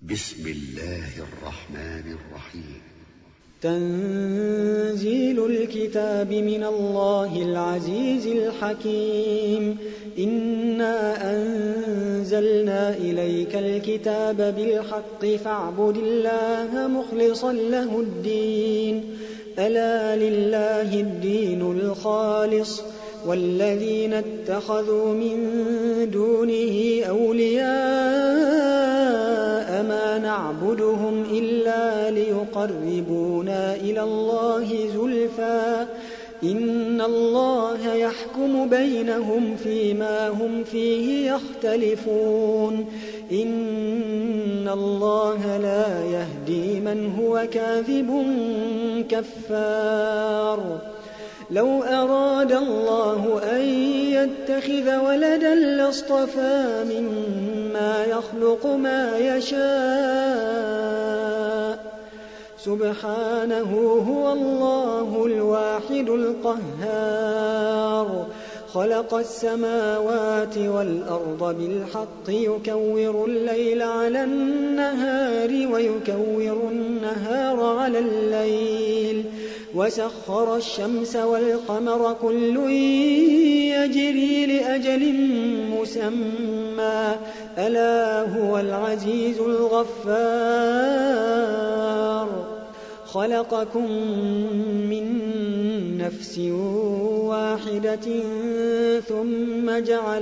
بسم الله الرحمن الرحيم. تنزيل الكتاب من الله العزيز الحكيم. إنا أنزلنا إليك الكتاب بالحق فاعبد الله مخلصا له الدين. ألا لله الدين الخالص والذين اتخذوا من دونه أولياء ما نعبدهم إلا ليقربونا إلى الله زلفى إن الله يحكم بينهم فيما هم فيه يختلفون. إن الله لا يهدي من هو كاذب كفار. لو أراد الله أن يتخذ ولدا لاصطفى مما يخلق ما يشاء سبحانه هو الله الواحد القهار. خلق السماوات والأرض بالحق يكور الليل على النهار ويكور النهار على الليل وسخر الشمس والقمر كل يجري لأجل مسمى ألا هو العزيز الغفار. خلقكم من نفس واحدة ثم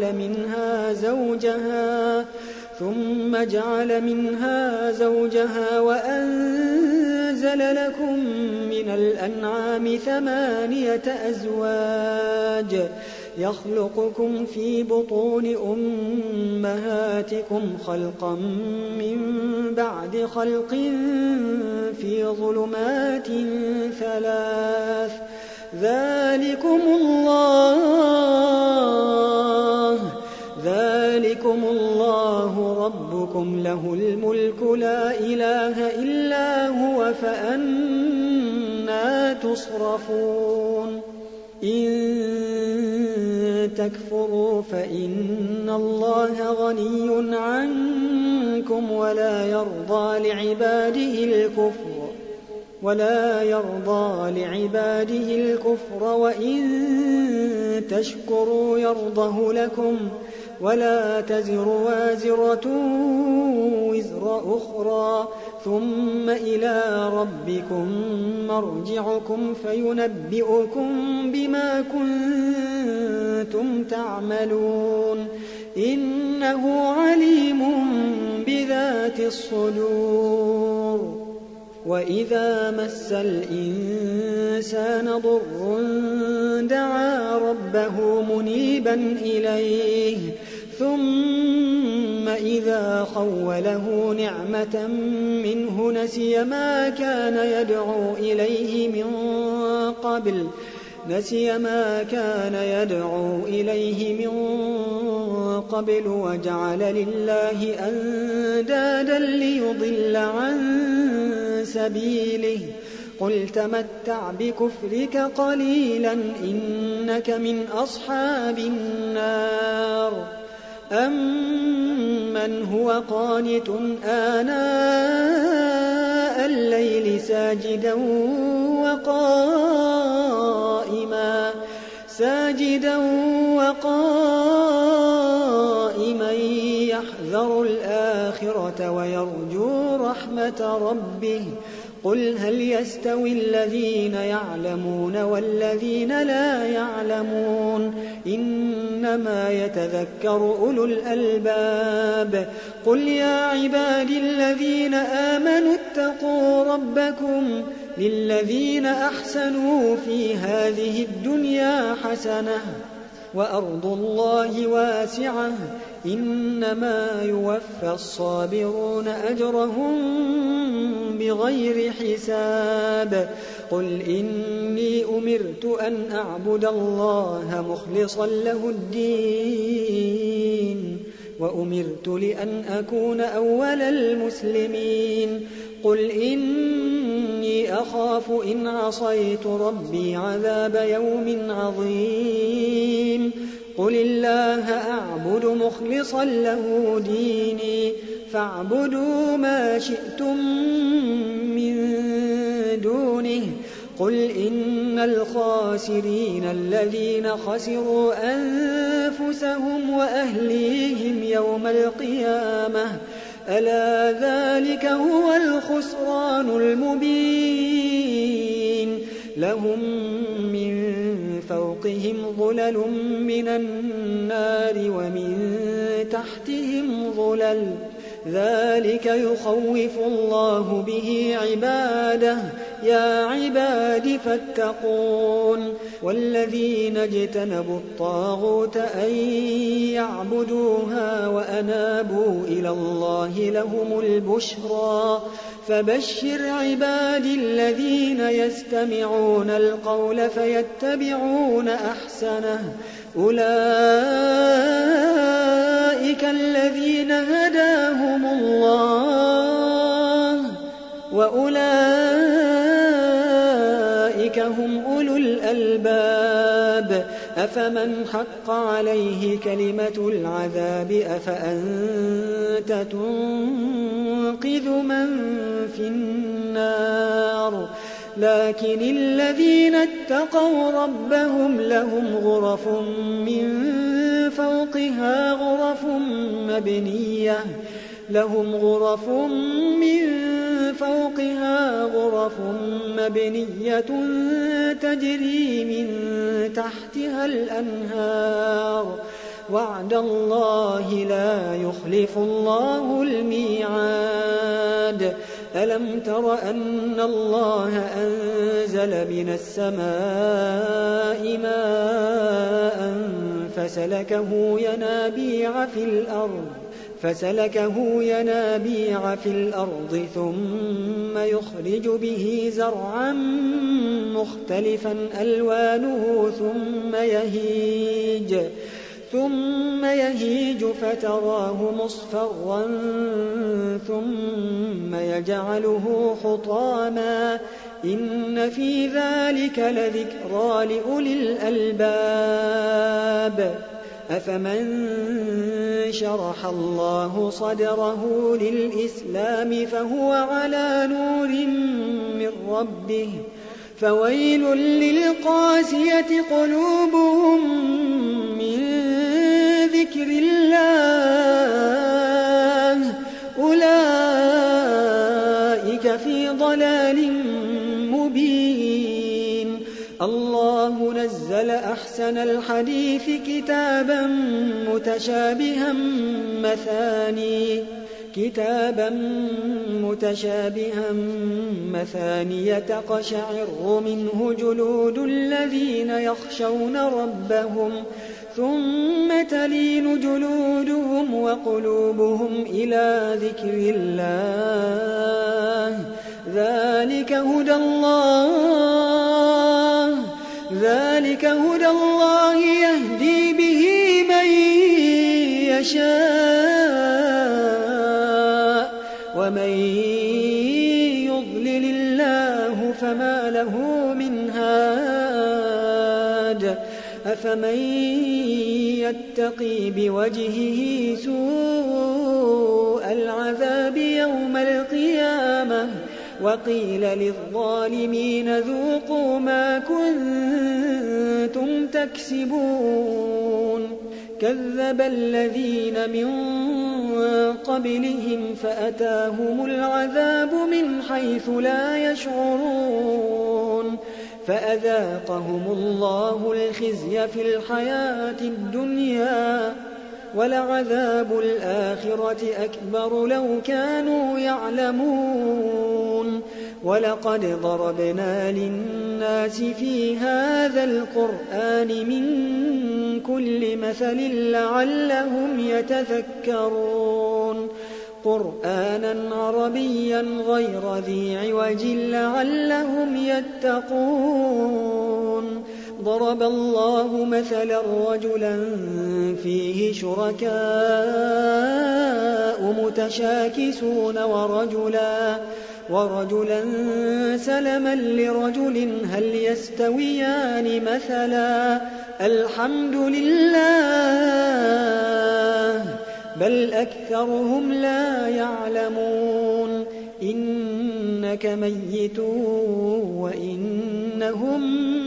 جعل منها زوجها وأنزل لكم من الأنعام 8 أزواج يخلقكم في بطون أمهاتكم خلقا من بعد خلق في ظلمات 3 ذلكم الله ربكم له الملك لا إله إلا هو فأنى تصرفون. إن تكفروا فإن الله غني عنكم ولا يرضى لعباده الكفر وإن تشكروا يرضه لكم ولا تزر وازرة وزر أخرى ثم إلى ربكم مرجعكم فينبئكم بما كنتم تعملون. إنه عليم بذات الصدور. وإذا مس الإنسان ضر دعا ربه منيبا إليه ثم إذا خوله نعمة منه نسي ما كان يدعو إليه من قبل وجعل لله أندادا ليضل عن سبيله. قل تمتع بكفرك قليلا إنك من أصحاب النار. أمن هو قانت آناء الليل ساجدا وقائما يحذر الآخرة ويرجو رحمة ربه. قل هل يستوي الذين يعلمون والذين لا يعلمون إنما يتذكر أولو الألباب. قل يا عبادي الذين آمنوا اتقوا ربكم للذين أحسنوا في هذه الدنيا حسنة وأرض الله واسعة إنما يوفى الصابرون أجرهم بغير حساب. قل إني أمرت أن أعبد الله مخلصا له الدين وأمرت لأن أكون أول المسلمين. قل إني أخاف إن عصيت ربي عذاب يوم عظيم. قل الله أعبد مخلصا له ديني فاعبدوا ما شئتم من دونه قل إن الخاسرين الذين خسروا أنفسهم وأهليهم يوم القيامة ألا ذلك هو الخسران المبين لهم من فوقهم ظلل من النار ومن تحتهم ظلل ذلك يخوف الله به عباده يا عباد فاتقون والذين اجتنبوا الطاغوت أن يعبدوها وأنابوا إلى الله لهم البشرى فبشر عبادي الذين يستمعون القول فيتبعون أحسنه أولئك الذين هداهم الله وأولئك هم أولو الألباب أفمن حق عليه كلمة العذاب أفأنت تنقذ من في النار لكن الذين اتقوا ربهم لهم غرف من فوقها غرف مبنية تجري من تحتها الأنهار وعد الله لا يخلف الله الميعاد ألم تر أن الله أنزل من السماء ماء فسلكه ينابيع في الأرض ثم يخرج به زرعا مختلفا ألوانه ثم يهيج فتراه مصفرا ثم يجعله حطاما إن في ذلك لذكرى لأولي الألباب أفمن شرح الله صدره للإسلام فهو على نور من ربه فويل للقاسية قلوبهم من ذكر الله أولئك في ضلال مبين الله نزل أحسن الحديث كتابا متشابها مثانية تقشعر منه جلود الذين يخشون ربهم ثم تلين جلودهم وقلوبهم إلى ذكر الله ذلك هدى الله يهدي به من يشاء ومن يضلل الله فما له من هاد أفمن يتقي بوجهه سوء العذاب يوم القيامة وقيل للظالمين ذوقوا ما كنتم تكسبون كذب الذين من قبلهم فأتاهم العذاب من حيث لا يشعرون فأذاقهم الله الخزي في الحياة الدنيا ولعذاب الآخرة أكبر لو كانوا يعلمون ولقد ضربنا للناس في هذا القرآن من كل مثل لعلهم يتذكرون قرآنا عربيا غير ذي عوج لعلهم يتقون ضرب الله مثلا رجلا فيه شركاء متشاكسون ورجلا سلما لرجل هل يستويان مثلا الحمد لله بل أكثرهم لا يعلمون إنك ميت وإنهم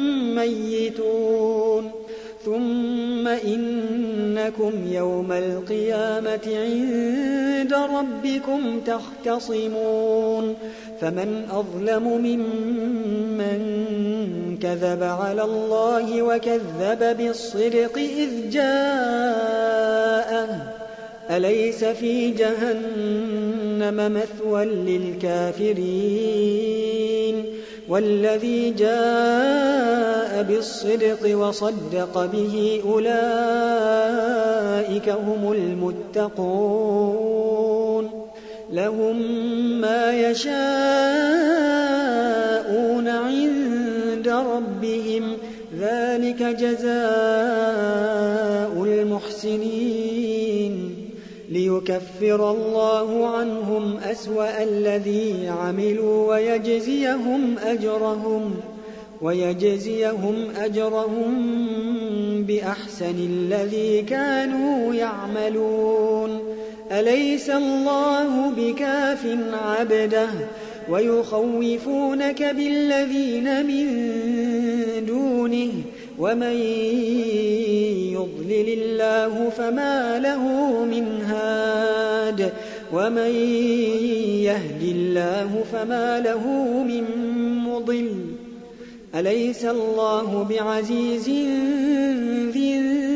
ميتون ثم إنكم يوم القيامة عند ربكم تختصمون فمن أظلم ممن كذب على الله وكذب بالصدق إذ جاءه أليس في جهنم مثوى للكافرين والذي جاء بالصدق وصدق به أولئك هم المتقون لهم ما يشاءون عند ربهم ذلك جزاء المحسنين ليكفر الله عنهم أسوأ الذي عملوا ويجزيهم أجرهم بأحسن الذي كانوا يعملون أليس الله بكاف عبده ويخوفونك بالذين من دونه ومن يضلل الله فما له من هاد ومن يهد الله فما له من مضل أليس الله بعزيز ذي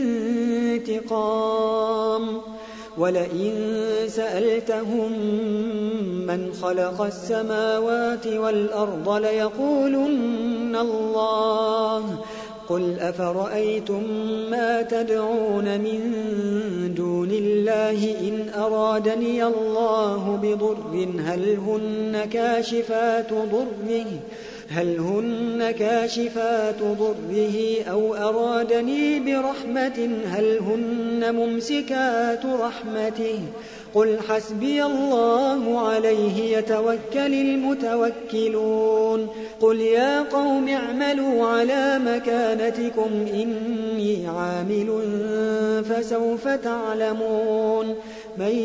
انتقام ولئن سألتهم من خلق السماوات والأرض ليقولن الله قل أفرأيتم ما تدعون من دون الله إن أرادني الله بضر هل هن كاشفات ضره أو أرادني برحمة هل هن ممسكات رحمته قل حسبي الله عليه يتوكل المتوكلون قل يا قوم اعملوا على مكانتكم إني عامل فسوف تعلمون من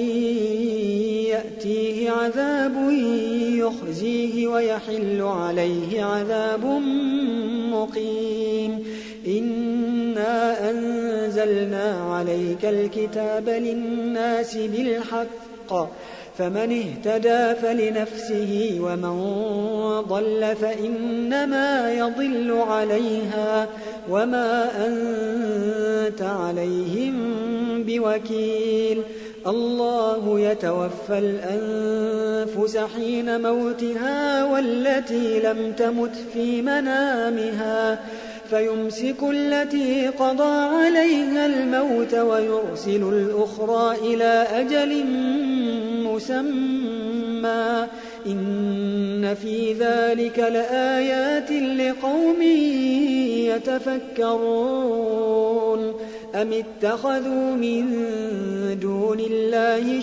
يأتيه عذاب يخزيه ويحل عليه عذاب مقيم إنا أنزلنا عليك الكتاب للناس بالحق فمن اهتدى فلنفسه ومن ضل فإنما يضل عليها وما أنت عليهم بوكيل الله يتوفى الأنفس حين موتها والتي لم تمت في منامها فيمسك التي قضى عليها الموت ويرسل الأخرى إلى أجل مسمى إن في ذلك لآيات لقوم يتفكرون أم اتخذوا من دون الله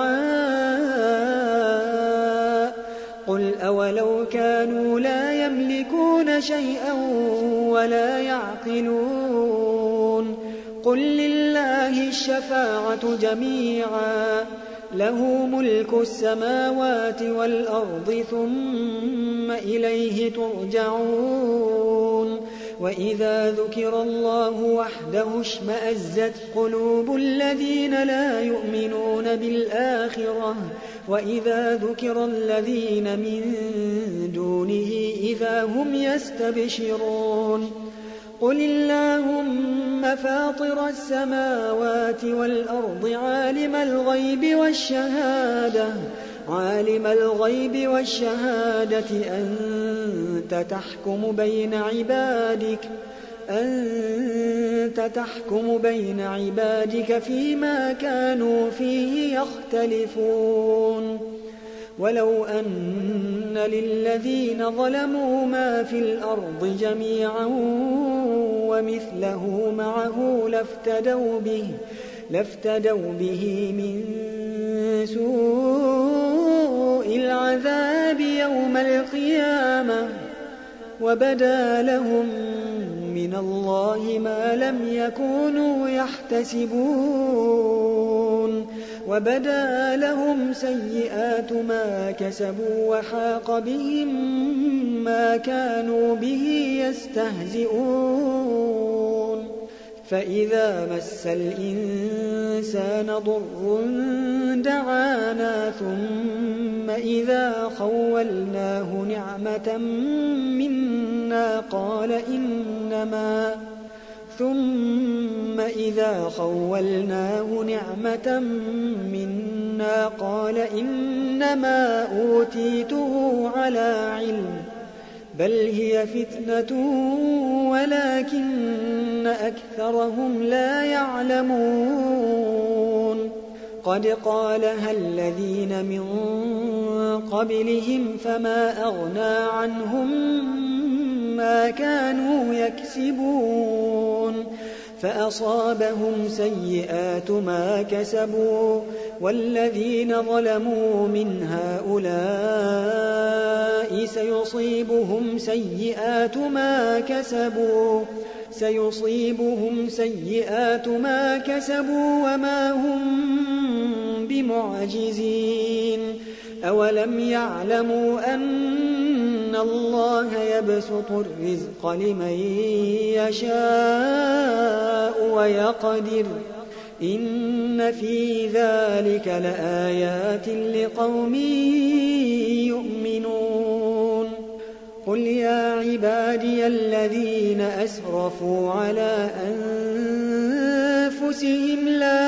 شفعاء قل أولو كانوا لا يملكون شيئا ولا يعقلون قل لله الشفاعة جميعا له ملك السماوات والأرض ثم إليه ترجعون وإذا ذكر الله وحده اشمأزت قلوب الذين لا يؤمنون بالآخرة وإذا ذكر الذين من دونه إذا هم يستبشرون قل اللهم فاطر السماوات والأرض عالم الغيب والشهادة أنت تحكم بين عبادك فيما كانوا فيه يختلفون ولو أن للذين ظلموا ما في الأرض جميعا ومثله معه لافتدوا به من سوء العذاب يوم القيامة وبدا لهم من الله ما لم يكونوا يحتسبون وبدا لهم سيئات ما كسبوا وحاق بهم ما كانوا به يستهزئون فإذا مس الإنسان ضر دعانا ثم إذا خولناه نعمة منا قال إنما أوتيته على علم بل هي فتنة ولكن أكثرهم لا يعلمون قد قالها الذين من قبلهم فما أغنى عنهم ما كانوا يكسبون فأصابهم سيئات ما كسبوا والذين ظلموا من هؤلاء سيصيبهم سيئات ما كسبوا وما هم بمعجزين أولم يعلموا أن الله يبسط الرزق لمن يشاء ويقدر إن في ذلك لآيات لقوم يؤمنون قل يا عبادي الذين أسرفوا على أنفسهم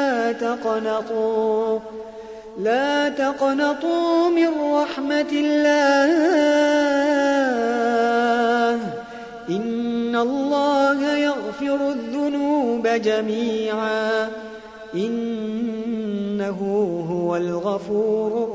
لا تقنطوا من رحمة الله إن الله يغفر الذنوب جميعا إنه هو الغفور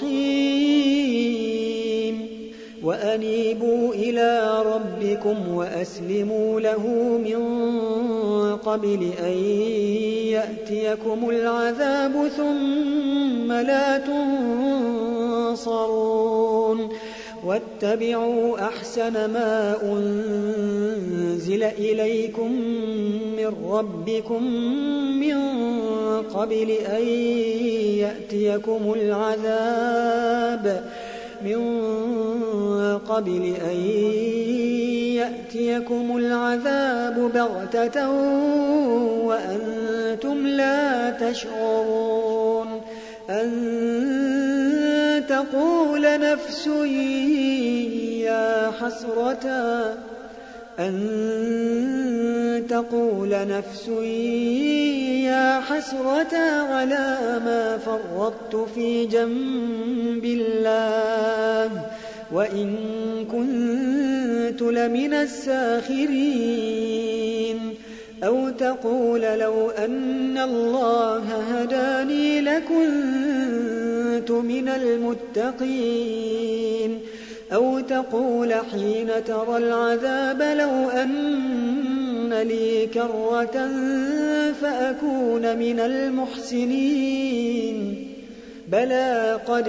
الرحيم وأنيبوا إلى ربكم وأسلموا له من قبل أن يأتيكم العذاب ثم لا تنصرون واتبعوا أحسن ما أنزل إليكم من ربكم من قبل أن يأتيكم العذاب بغتة وأنتم لا تشعرون أن تقول نفس يا حسرة على ما فرطت في جنب الله وإن كنت لمن الساخرين أو تقول لو أن الله هداني لكنت من المتقين أو تقول حين ترى العذاب لو أن لي كرة فأكون من المحسنين بلى قد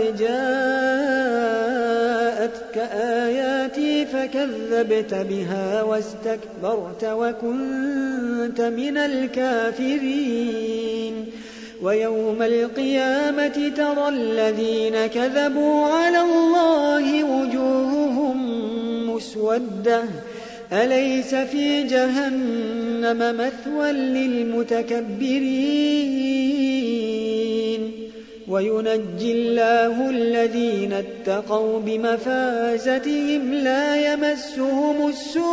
جاءتك آياتي فكذبت بها واستكبرت وكنت من الكافرين ويوم القيامة ترى الذين كذبوا على الله وجوههم مسودة أليس في جهنم مثوى للمتكبرين وينجي الله الذين اتقوا بمفازتهم لا يمسهم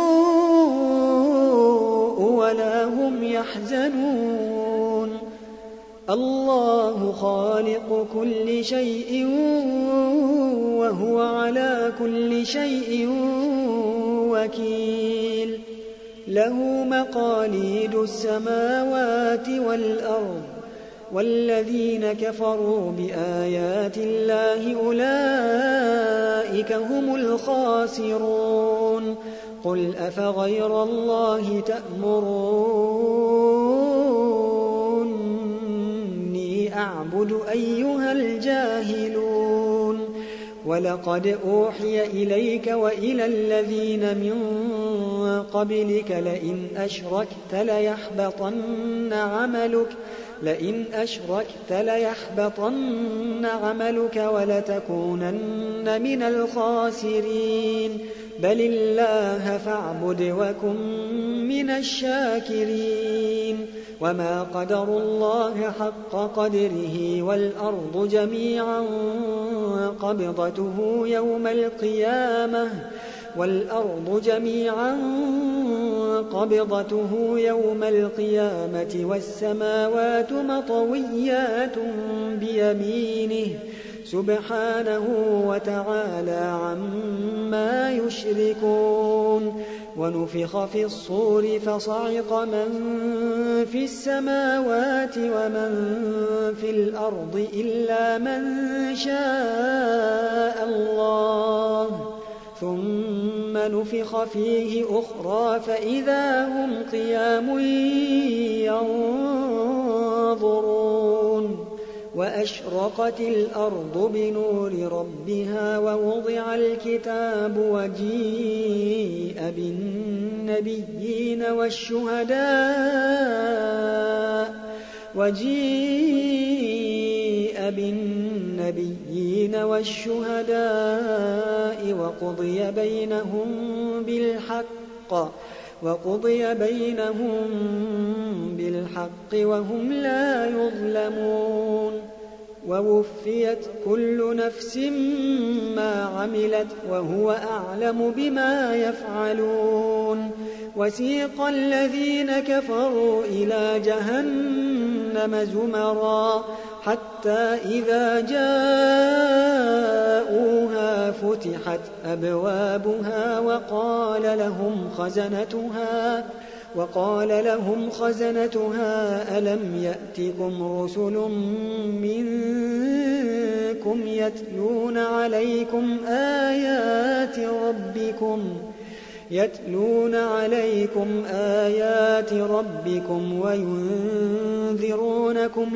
السوء ولا هم يحزنون الله خالق كل شيء وهو على كل شيء وكيل له مقاليد السماوات والأرض والذين كفروا بآيات الله أولئك فأولئك هم الخاسرون قل أفغير الله تأمروني أعبد أيها الجاهلون ولقد أوحي إليك وإلى الذين من قبلك لئن أشركت ليحبطن عملك ولتكونن من الخاسرين بل الله فاعبد وكن من الشاكرين وما قدروا الله حق قدره والأرض جميعا قبضته يوم القيامة والسماوات مطويات بيمينه سبحانه وتعالى عما يشركون ونفخ في الصور فصعق من في السماوات ومن في الأرض إلا من شاء الله ثم نفخ فيه أخرى فإذا هم قيام ينظرون وأشرقت الأرض بنور ربها ووضع الكتاب وجيء بالنبيين والشهداء وقضي بينهم بالحق وهم لا يظلمون ووفيت كل نفس ما عملت وهو أعلم بما يفعلون وسيق الذين كفروا إلى جهنم زمرا حتى إذا جاءوها فتحت أبوابها وقال لهم خزنتها ألم يأتكم رسل منكم يتلون عليكم آيات ربكم وينذرونكم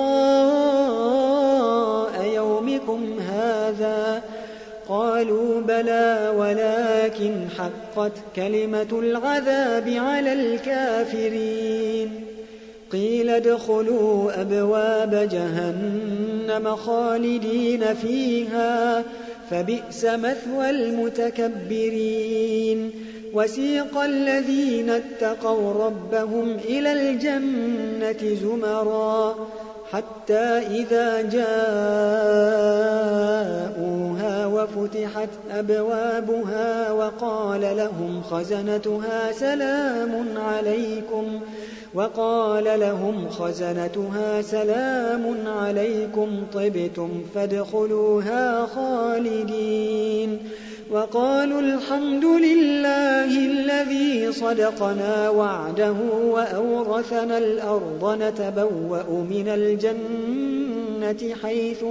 لقاء يومكم هذا قالوا بلى ولكن حقت كلمة العذاب على الكافرين قيل ادخلوا أبواب جهنم خالدين فيها فبئس مثوى المتكبرين وسيق الذين اتقوا ربهم إلى الجنة زمرا حتى إذا جاءوها وفتحت أبوابها وقال لهم خزنتها سلام عليكم طبتم فادخلوها خالدين وقالوا الحمد لله الذي صدقنا وعده وأورثنا الأرض نتبوأ من الجنة حيث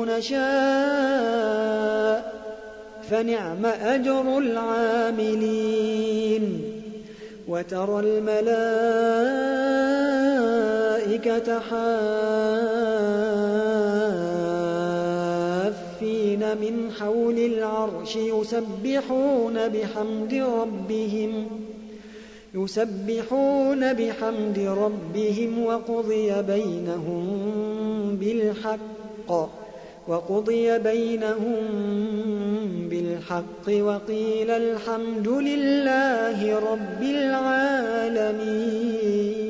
نشاء فنعم أجر العاملين وترى الملائكة حافين من حول العرش يسبحون بحمد ربهم وقضي بينهم بالحق وقيل الحمد لله رب العالمين.